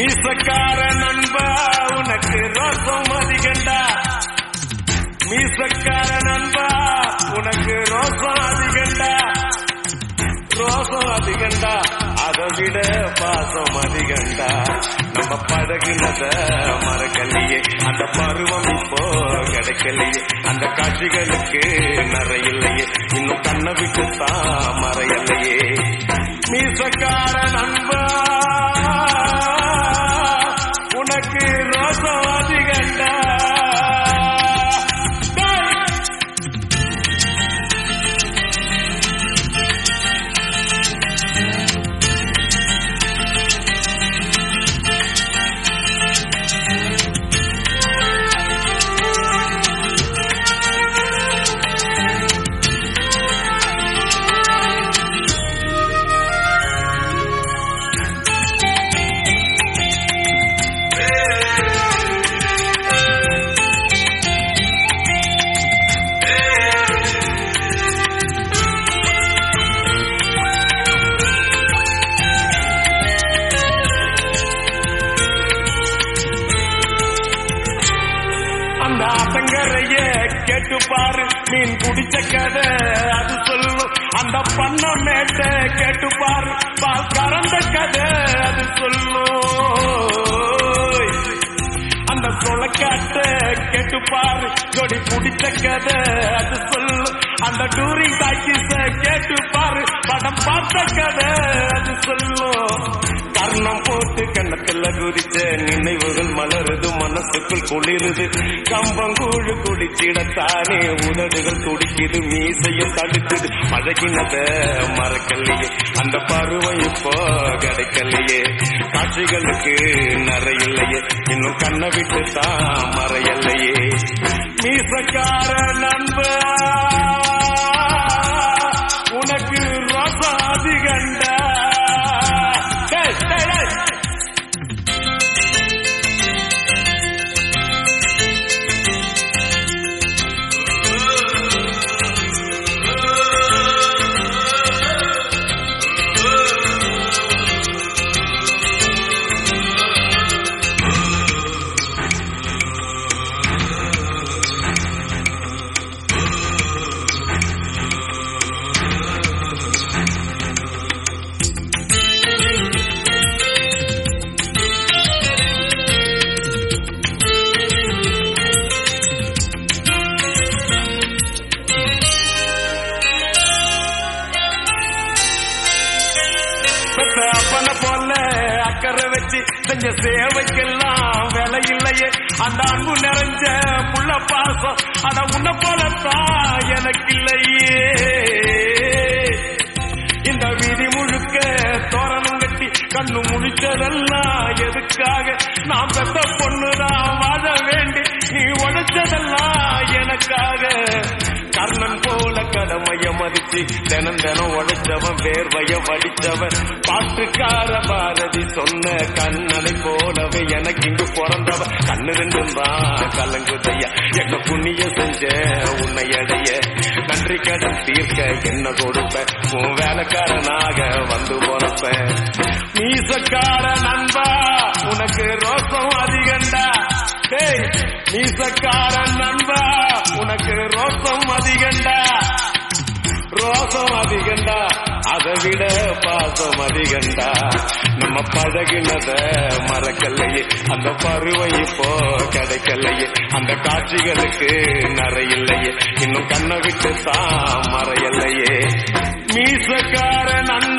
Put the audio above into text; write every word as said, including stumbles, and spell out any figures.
மீசக்கார நண்பா உனக்கு ரோசம் அதிகண்டா, மீசக்கார நண்பா உனக்கு ரோசம் அதிகண்டா, ரோசம் அதிகண்டா அதை விட பாசம் அதிகண்டா. நம்ம பழகுனத மறக்கலையே, அந்த பருவம் இப்போ கிடைக்கலையே, அந்த காட்சிகளுக்கு நிறையில்லையே, இன்னும் கண்ணை விட்டு தான் மறையலையே. மீசக்கார நண்பா உனக்கு ரோசம் அதிகண்டா. ஆத்தங்கரைய கேட்டு பாரு, மீன் குடிச்ச கதை அது சொல்லும். அந்த பண்ண மேட்ட கேட்டு பாரு, பால் கறந்த கதை அது சொல்லும். அந்த சொலக்காட்ட கேட்டு பாரு, கொடி குடிச்ச கதை அது சொல்லும். அந்த டூரிங் டாக்கிஸ கேட்டு பாரு, படம் பார்த்த கதை அது சொல்லும். கர்ணம் போட்டு கண்ணத்துல குறிச்ச நினைவுகள் மலருது, மனசுக்குள் குளிருது. கம்பங்கூழு குடிச்சிடத்தானே உதடுகள் துடிக்குது, மீசையும் தடுக்குது. மழகினத மறக்கலையே, அந்த பருவம் இப்போ கிடைக்கலையே, காட்சிகளுக்கு நிறையில்லையே, இன்னும் கண்ணை விட்டு தான் மறையலையே. மீசக்கார நண்பா உனக்கு ரோசம் அதிகண்டா. அப்பன போல அக்கறை வச்சு செஞ்ச சேவைக்கெல்லாம் விலை இல்லையே, அந்த அன்பு நிறைஞ்ச புள்ள பாசம் அட உன்ன போலத்தான் எனக்கு இல்லையே. இந்த வீதி முழுக்க தோரணம் கட்டி கண்ணு முழிச்சதெல்லாம் எதுக்காக? நான் பெத்த பொண்ணுதான் வாழ வேண்டி நீ உழைச்சதெல்லாம் எனக்காக. கர்ணன் போல கடமைய மதிச்சு தினம் தினம் உழைச்சவன், வேர்வைய வடிச்சவன், பாட்டுக்கார பாரதி சொன்ன கண்ணனை போலவே எனக்கு இங்கு பிறந்தவன். கண்ணு ரெண்டும் தான் கலங்குதையா, என்ன புண்ணிய செஞ்ச உன்னை அடைய, நன்றி கடன் தீர்க்க என்ன கொடுப்ப, உன் வேலைக்காரனாக வந்து போறப்ப. மீசக்கார நண்பா உனக்கு ரோசம் அதிகண்டா, மீசக்கார நண்பா உனக்கு ரோசம் அதிகண்டா, ரோசம் அதிகண்டா அதை விட பாசம் அதிகண்டா. நம்ம பழகினத மறக்கலையே, அந்த பருவம் இப்போ கிடைக்கலையே, அந்த காட்சிகளுக்கு நிறையில்லையே, இன்னும் கண்ணை விட்டு தான் மறையலையே. மீசக்கார நண்பா